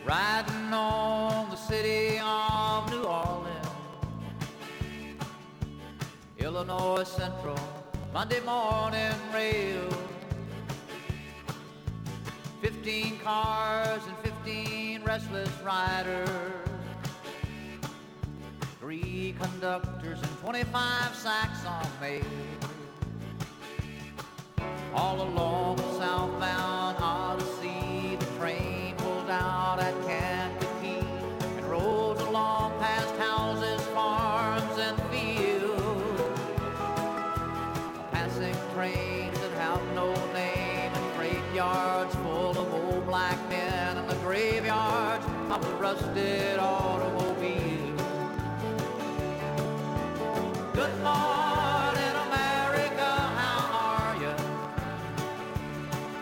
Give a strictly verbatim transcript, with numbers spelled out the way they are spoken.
riding on the city of New Orleans. Illinois Central, Monday morning rail. Fifteen cars and fifteen restless riders. Three conductors and twenty-five sacks on mail. All along the southbound Odyssey, the train pulled out at Kankakee and rolls along past houses, farms, and fields. Passing trains that have no name and freight yards full of old black men and the graveyards of the rusted automobiles.